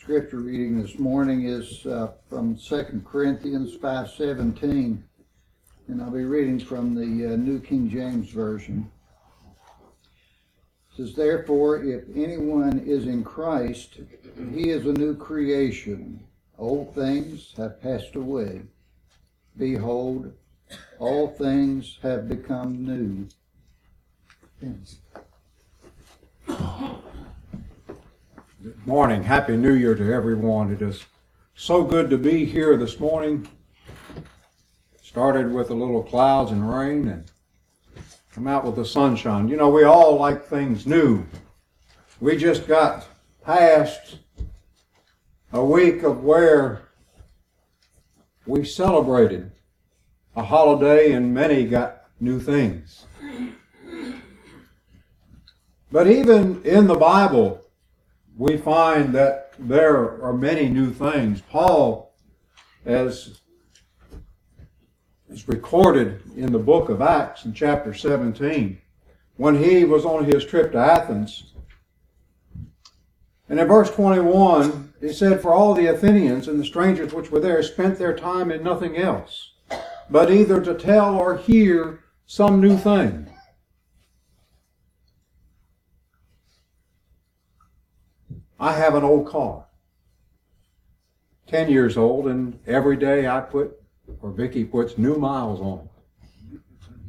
scripture reading this morning is from 2 Corinthians 5:17, and I'll be reading from the New King James Version. It says, "Therefore, if anyone is in Christ, he is a new creation. Old things have passed away. Behold, all things have become new." Good morning. Happy New Year to everyone. It is so good to be here this morning. Started with a little clouds and rain and come out with the sunshine. You know, we all like things new. We just got past a week of where we celebrated a holiday and many got new things. But even in the Bible, we find that there are many new things. Paul, as is recorded in the book of Acts in chapter 17, when he was on his trip to Athens, and in verse 21, he said, "For all the Athenians and the strangers which were there spent their time in nothing else, but either to tell or hear some new thing." I have an old car, 10 years old, and every day I put, or Vicki puts, new miles on it.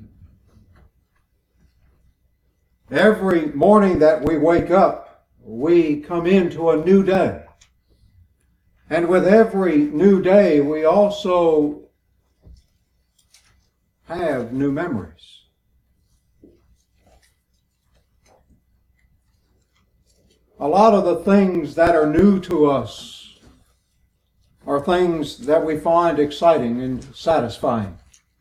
Every morning that we wake up, we come into a new day. And with every new day, we also have new memories. A lot of the things that are new to us are things that we find exciting and satisfying.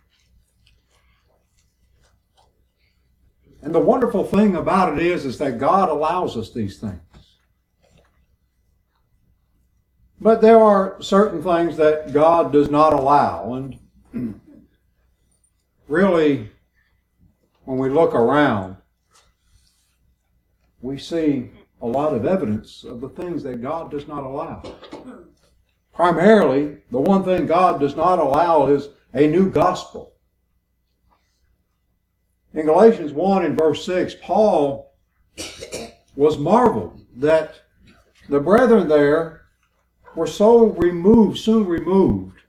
And the wonderful thing about it is that God allows us these things. But there are certain things that God does not allow. And really, when we look around, we see a lot of evidence of the things that God does not allow. Primarily, the one thing God does not allow is a new gospel. In Galatians 1 and verse 6, Paul was marveled that the brethren there were so soon removed,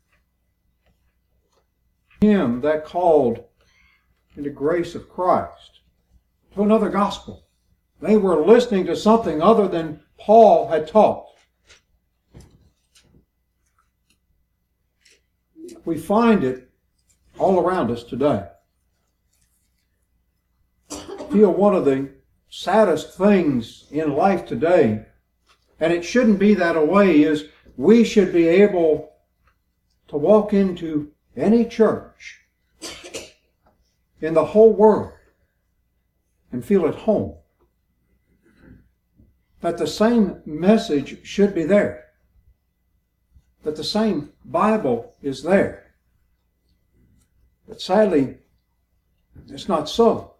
him that called in the grace of Christ to another gospel. They were listening to something other than Paul had taught. We find it all around us today. I feel one of the saddest things in life today, and it shouldn't be that way, is we should be able to walk into any church in the whole world and feel at home. That the same message should be there. That the same Bible is there. But sadly, it's not so.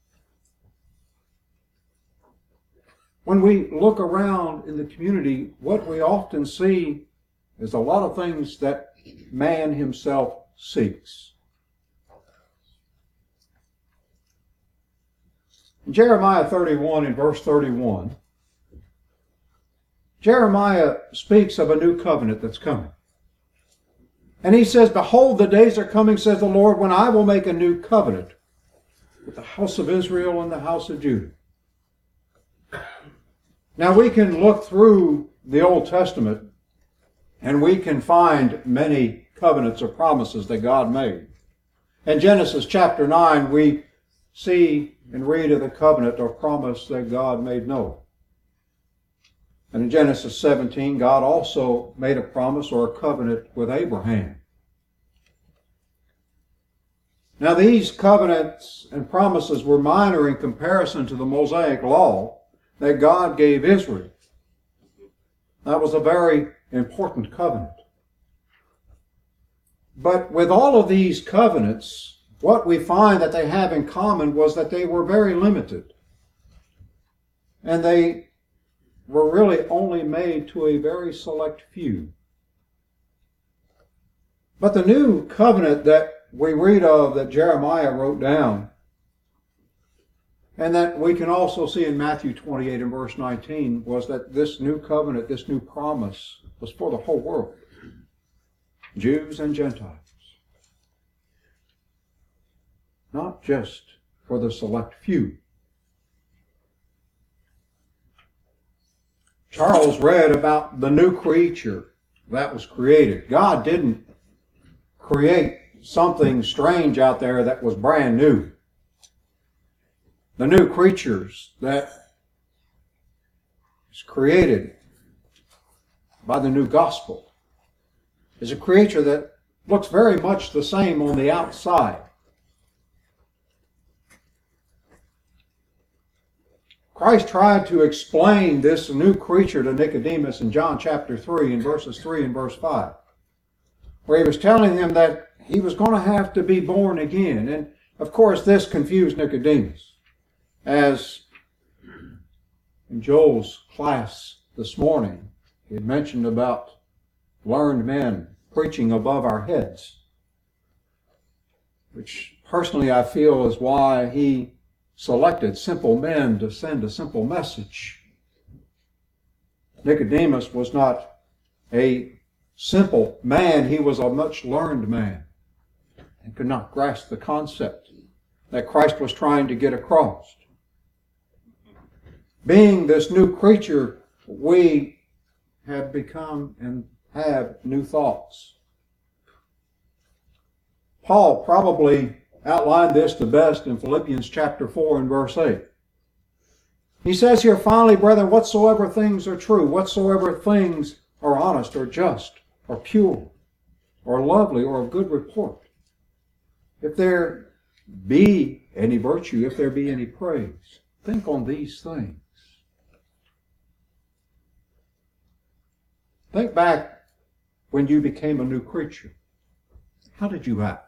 When we look around in the community, what we often see is a lot of things that man himself seeks. In Jeremiah 31 and verse 31, Jeremiah speaks of a new covenant that's coming. And he says, "Behold, the days are coming, says the Lord, when I will make a new covenant with the house of Israel and the house of Judah." Now we can look through the Old Testament and we can find many covenants or promises that God made. In Genesis chapter 9, we see and read of the covenant or promise that God made Noah. And in Genesis 17, God also made a promise or a covenant with Abraham. Now these covenants and promises were minor in comparison to the Mosaic law that God gave Israel. That was a very important covenant. But with all of these covenants, what we find that they have in common was that they were very limited. And they were really only made to a very select few. But the new covenant that we read of, that Jeremiah wrote down, and that we can also see in Matthew 28 and verse 19, was that this new covenant, this new promise, was for the whole world, Jews and Gentiles, not just for the select few. Charles read about the new creature that was created. God didn't create something strange out there that was brand new. The new creatures that is created by the new gospel is a creature that looks very much the same on the outside. Christ tried to explain this new creature to Nicodemus in John chapter 3 in verses 3 and verse 5, where he was telling him that he was going to have to be born again. And of course this confused Nicodemus, as in Joel's class this morning he had mentioned about learned men preaching above our heads, which personally I feel is why he selected simple men to send a simple message. Nicodemus was not a simple man, he was a much learned man and could not grasp the concept that Christ was trying to get across. Being this new creature, we have become and have new thoughts. Paul probably outlined this the best in Philippians chapter 4 and verse 8. He says here, finally, brethren, whatsoever things are true, whatsoever things are honest or just or pure or lovely or of good report, if there be any virtue, if there be any praise, think on these things. Think back when you became a new creature. How did you act?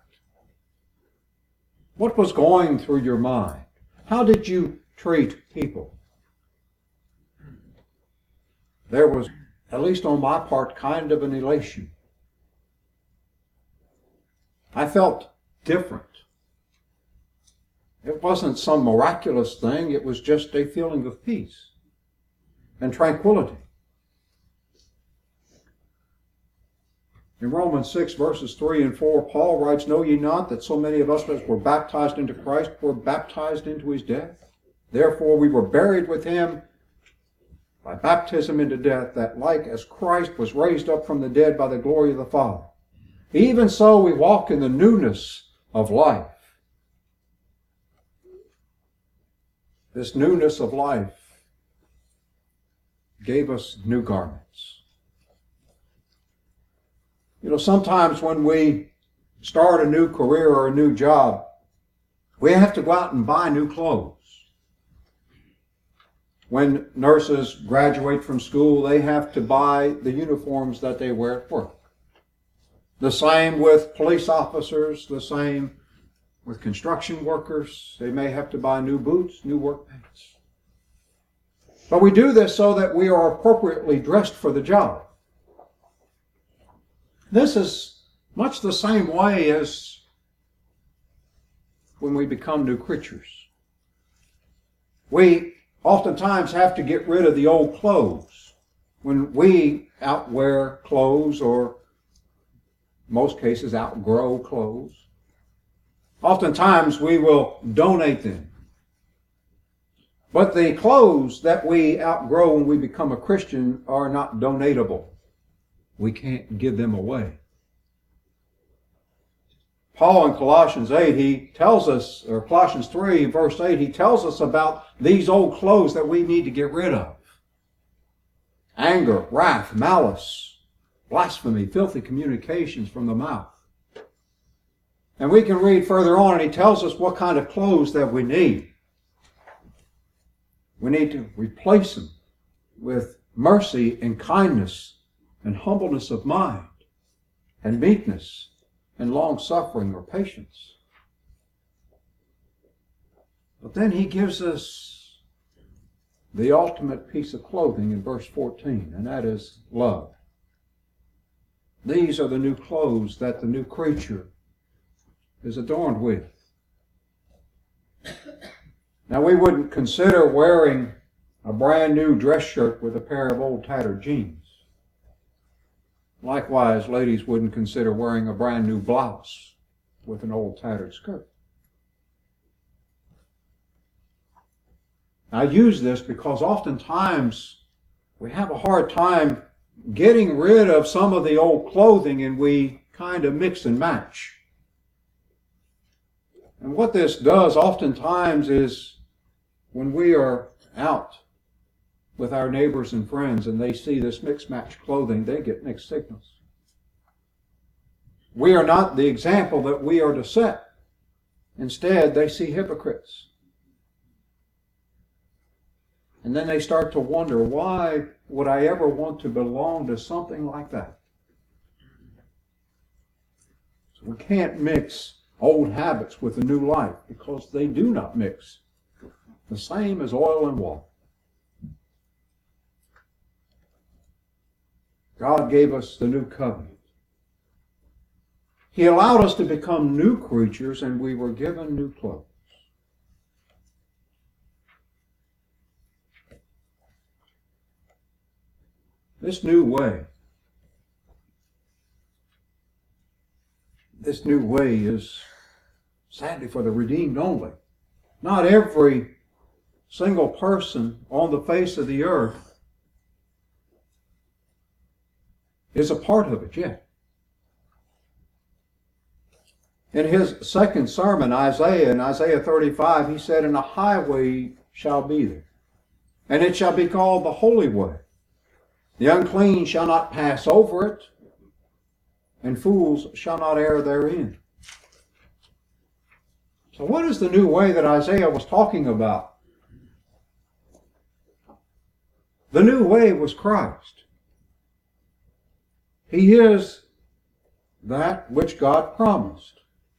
What was going through your mind? How did you treat people? There was, at least on my part, kind of an elation. I felt different. It wasn't some miraculous thing, it was just a feeling of peace and tranquility. In Romans 6, verses 3 and 4, Paul writes, know ye not that so many of us as were baptized into Christ were baptized into his death? Therefore we were buried with him by baptism into death, that like as Christ was raised up from the dead by the glory of the Father, even so we walk in the newness of life. This newness of life gave us new garments. You know, sometimes when we start a new career or a new job, we have to go out and buy new clothes. When nurses graduate from school, they have to buy the uniforms that they wear at work. The same with police officers, the same with construction workers. They may have to buy new boots, new work pants. But we do this so that we are appropriately dressed for the job. This is much the same way as when we become new creatures. We oftentimes have to get rid of the old clothes. When we outwear clothes, or in most cases outgrow clothes, oftentimes we will donate them. But the clothes that we outgrow when we become a Christian are not donatable. We can't give them away. Paul in Colossians 8, he tells us, or Colossians 3, verse 8, he tells us about these old clothes that we need to get rid of. Anger, wrath, malice, blasphemy, filthy communications from the mouth. And we can read further on, and he tells us what kind of clothes that we need. We need to replace them with mercy and kindness and humbleness of mind and meekness and long-suffering or patience. But then he gives us the ultimate piece of clothing in verse 14, and that is love. These are the new clothes that the new creature is adorned with. Now, we wouldn't consider wearing a brand new dress shirt with a pair of old tattered jeans. Likewise, ladies wouldn't consider wearing a brand new blouse with an old tattered skirt. I use this because oftentimes we have a hard time getting rid of some of the old clothing, and we kind of mix and match. And what this does oftentimes is when we are out with our neighbors and friends and they see this mixed-match clothing, they get mixed signals. We are not the example that we are to set. Instead, they see hypocrites. And then they start to wonder, why would I ever want to belong to something like that? So we can't mix old habits with a new life, because they do not mix. The same as oil and water. God gave us the new covenant. He allowed us to become new creatures, and we were given new clothes. This new way is sadly for the redeemed only. Not every single person on the face of the earth is a part of it yet. In his second sermon, Isaiah, in Isaiah 35, he said, "And a highway shall be there, and it shall be called the Holy Way. The unclean shall not pass over it, and fools shall not err therein." So what is the new way that Isaiah was talking about? The new way was Christ. He is that which God promised.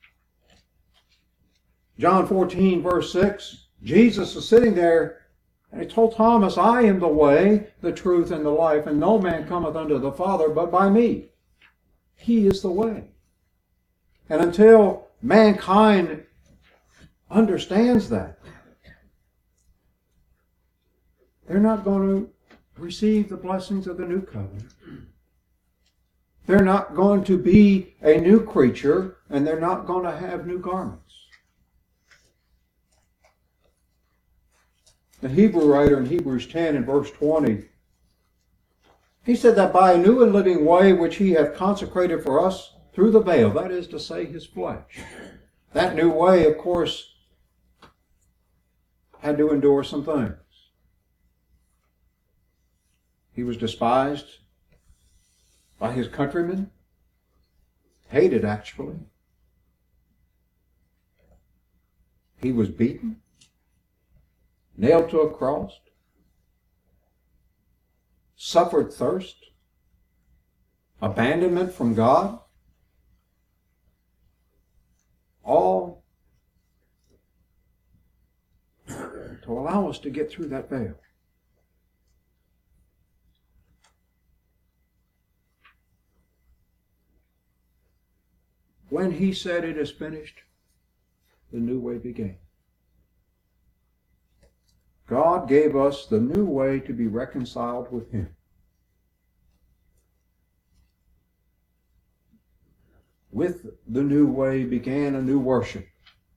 John 14, verse 6, Jesus is sitting there, and he told Thomas, "I am the way, the truth, and the life, and no man cometh unto the Father but by me." He is the way. And until mankind understands that, they're not going to receive the blessings of the new covenant. They're not going to be a new creature, and they're not going to have new garments. The Hebrew writer in Hebrews 10 and verse 20, he said that by a new and living way which he hath consecrated for us through the veil, that is to say, his flesh. That new way, of course, had to endure some things. He was despised by his countrymen, hated actually. He was beaten, nailed to a cross, suffered thirst, abandonment from God, all to allow us to get through that veil. When he said it is finished, the new way began. God gave us the new way to be reconciled with him. With the new way began a new worship.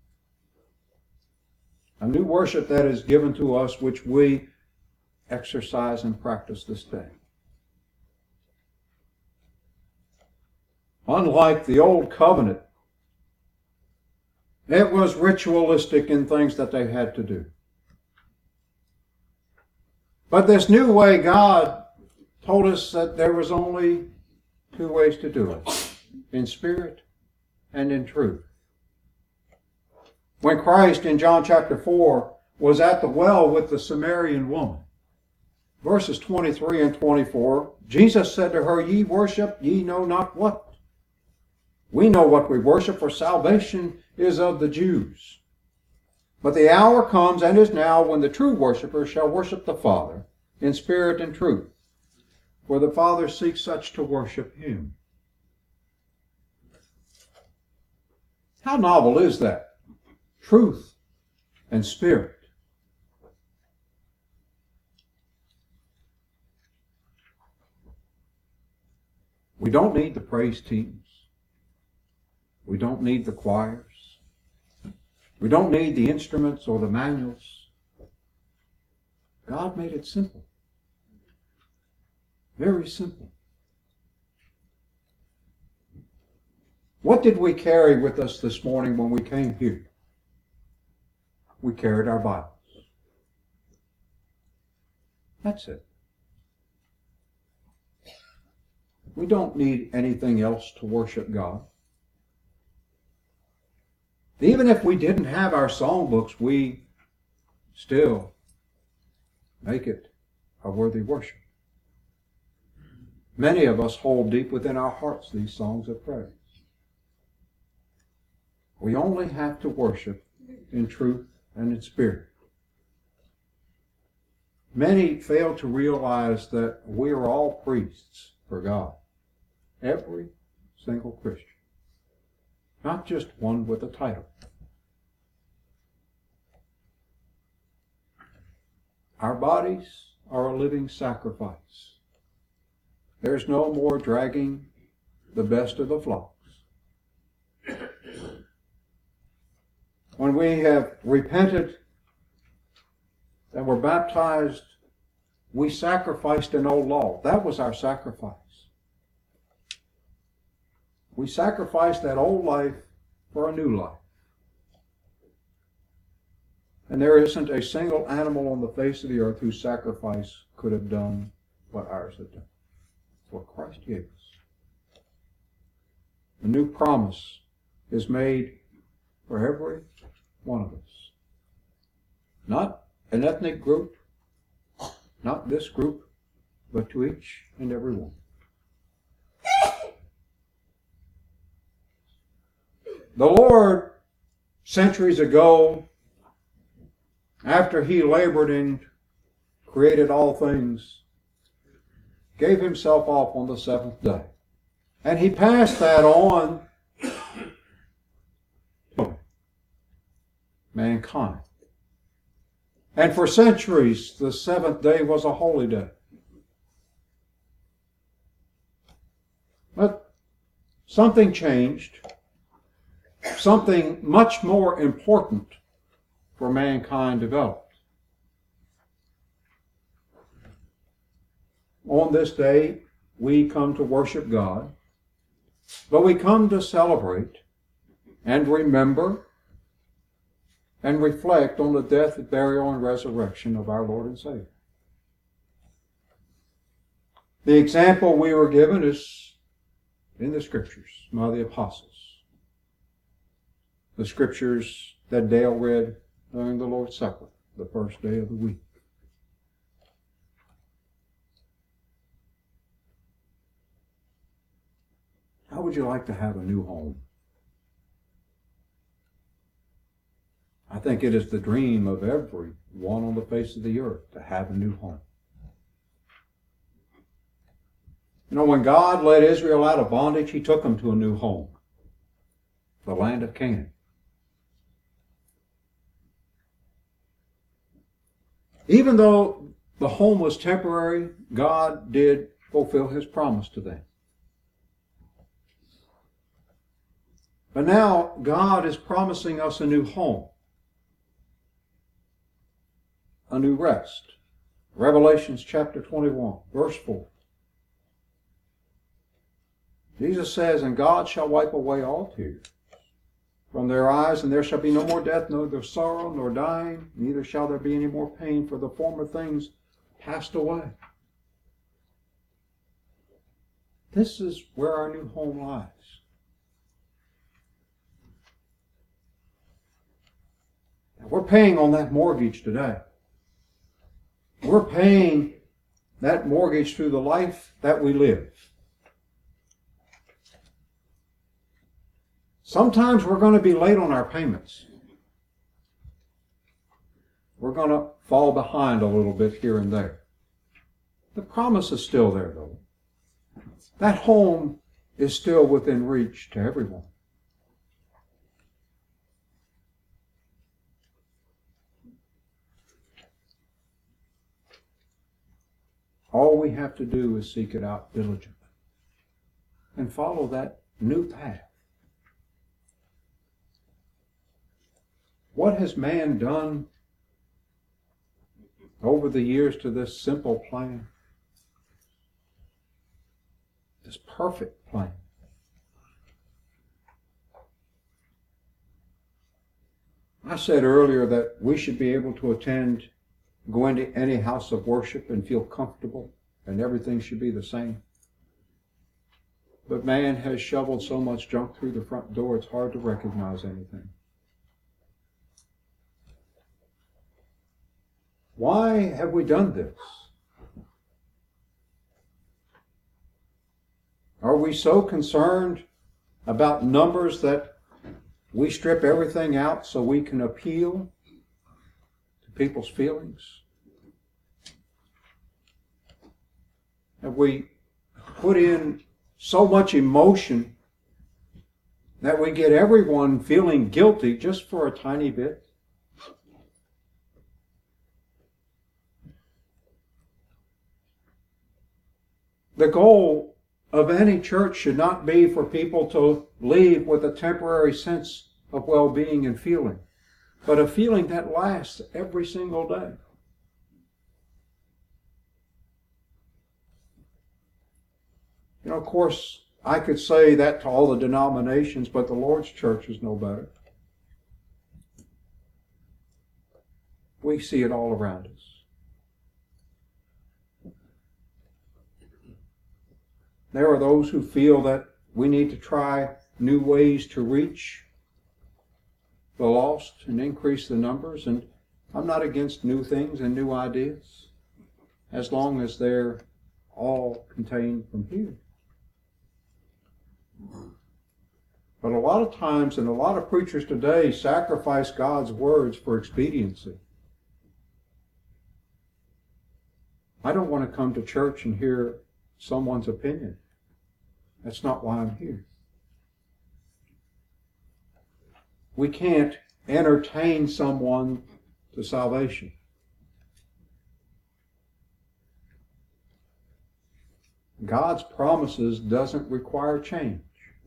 A new worship that is given to us, which we exercise and practice this day. Unlike the old covenant, it was ritualistic in things that they had to do. But this new way, God told us that there was only two ways to do it, in spirit and in truth. When Christ in John chapter 4 was at the well with the Samaritan woman, verses 23 and 24, Jesus said to her, "Ye worship, ye know not what. We know what we worship, for salvation is of the Jews. But the hour comes and is now when the true worshipers shall worship the Father in spirit and truth, for the Father seeks such to worship him. How novel is that? Truth and spirit. We don't need the praise teams. We don't need the choirs. We don't need the instruments or the manuals. God made it simple. Very simple. What did we carry with us this morning when we came here? We carried our Bibles. That's it. We don't need anything else to worship God. Even if we didn't have our songbooks, we still make it a worthy worship. Many of us hold deep within our hearts these songs of praise. We only have to worship in truth and in spirit. Many fail to realize that we are all priests for God. Every single Christian. Not just one with a title. Our bodies are a living sacrifice. There's no more dragging the best of the flocks. When we have repented and were baptized, we sacrificed an old law. That was our sacrifice. We sacrificed that old life for a new life. And there isn't a single animal on the face of the earth whose sacrifice could have done what ours had done. What Christ gave us. A new promise is made for every one of us. Not an ethnic group, not this group, but to each and every one. The Lord, centuries ago, after he labored and created all things, gave himself off on the seventh day. And he passed that on to mankind. And for centuries, the seventh day was a holy day. But something changed. Something much more important for mankind developed. On this day, we come to worship God, but we come to celebrate and remember and reflect on the death, burial, and resurrection of our Lord and Savior. The example we were given is in the Scriptures by the apostles. The Scriptures that Dale read during the Lord's Supper, the first day of the week. How would you like to have a new home? I think it is the dream of every one on the face of the earth to have a new home. You know, when God led Israel out of bondage, he took them to a new home, the land of Canaan. Even though the home was temporary, God did fulfill his promise to them. But now God is promising us a new home, a new rest. Revelations chapter 21, verse 4. Jesus says, "And God shall wipe away all tears from their eyes, and there shall be no more death, neither sorrow, nor dying, neither shall there be any more pain, for the former things passed away." This is where our new home lies. Now, we're paying on that mortgage today. We're paying that mortgage through the life that we live. Sometimes we're going to be late on our payments. we're going to fall behind a little bit here and there. The promise is still there, though. That home is still within reach to everyone. All we have to do is seek it out diligently and follow that new path. What has man done over the years to this simple plan? This perfect plan. I said earlier that we should be able to go into any house of worship and feel comfortable, and everything should be the same. But man has shoveled so much junk through the front door, it's hard to recognize anything. Why have we done this? Are we so concerned about numbers that we strip everything out so we can appeal to people's feelings? Have we put in so much emotion that we get everyone feeling guilty just for a tiny bit? The goal of any church should not be for people to leave with a temporary sense of well-being and feeling, but a feeling that lasts every single day. You know, of course, I could say that to all the denominations, but the Lord's church is no better. We see it all around us. There are those who feel that we need to try new ways to reach the lost and increase the numbers, and I'm not against new things and new ideas, as long as they're all contained from here. But a lot of times, and a lot of preachers today, sacrifice God's words for expediency. I don't want to come to church and hear someone's opinion. That's not why I'm here. We can't entertain someone to salvation. God's promises doesn't require change.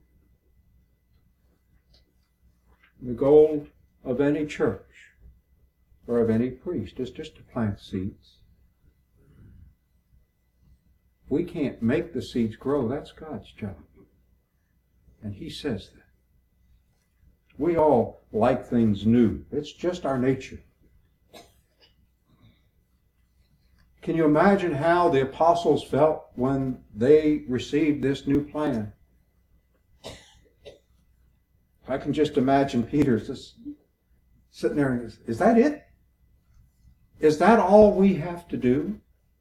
The goal of any church or of any priest is just to plant seeds. We can't make the seeds grow. That's God's job. And He says that. We all like things new. It's just our nature. Can you imagine how the apostles felt when they received this new plan? I can just imagine Peter just sitting there and is that it? Is that all we have to do?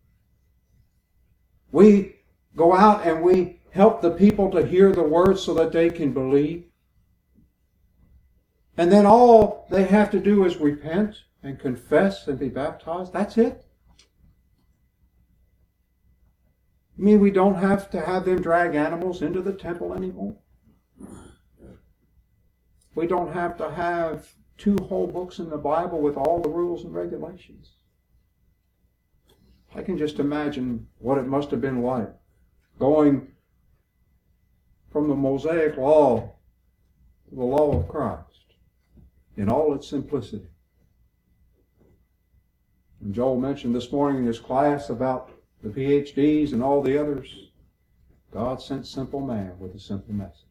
We go out and we help the people to hear the word so that they can believe. And then all they have to do is repent and confess and be baptized. That's it. You mean we don't have to have them drag animals into the temple anymore? We don't have to have 2 whole books in the Bible with all the rules and regulations. I can just imagine what it must have been like going from the Mosaic law to the law of Christ in all its simplicity. And Joel mentioned this morning in his class about the PhDs and all the others. God sent simple man with a simple message.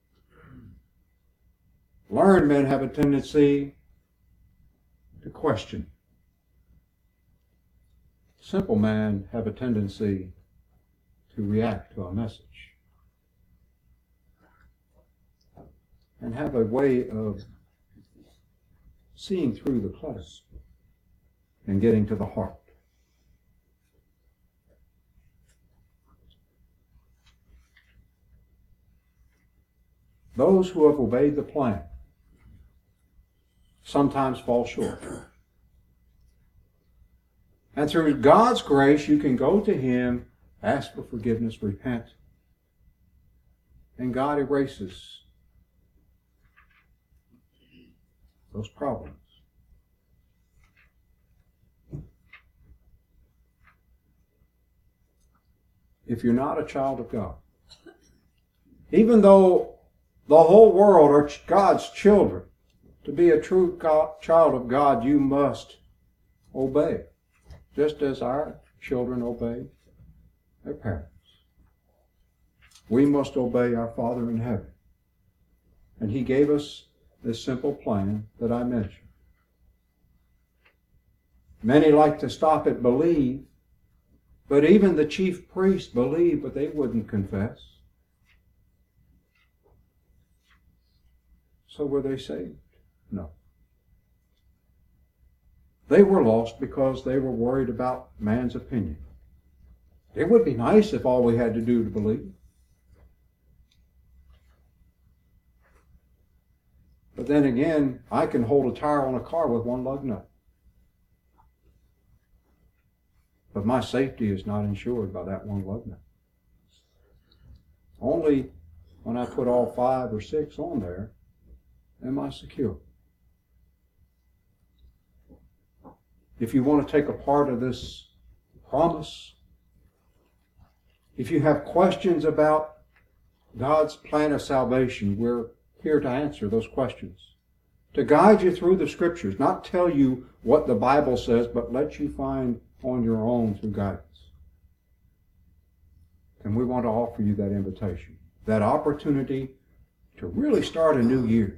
Learned men have a tendency to question. Simple men have a tendency to react to a message and have a way of seeing through the clutter and getting to the heart. Those who have obeyed the plan sometimes fall short. And through God's grace, you can go to Him, ask for forgiveness, repent, and God erases those problems. If you're not a child of God, even though the whole world are God's children, to be a true child of God, you must obey, just as our children obey their parents. We must obey our Father in heaven. And He gave us this simple plan that I mentioned. Many like to stop at believe, but even the chief priests believed, but they wouldn't confess. So were they saved? No. They were lost because they were worried about man's opinion. It would be nice if all we had to do to believe. But then again, I can hold a tire on a car with one lug nut. But my safety is not insured by that one lug nut. Only when I put all 5 or 6 on there am I secure. If you want to take a part of this promise, if you have questions about God's plan of salvation, we're here to answer those questions, to guide you through the Scriptures, not tell you what the Bible says, but let you find on your own through guidance. And we want to offer you that invitation, that opportunity to really start a new year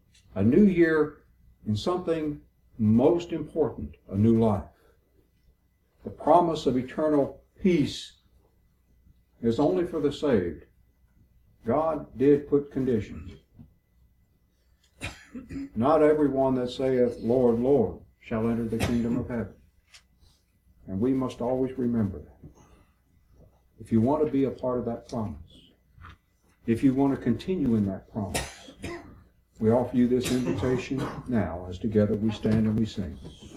in something most important, a new life. The promise of eternal peace is only for the saved. God did put conditions. Not everyone that saith, Lord, Lord, shall enter the kingdom of heaven. And we must always remember that. If you want to be a part of that promise, if you want to continue in that promise, we offer you this invitation now as together we stand and we sing.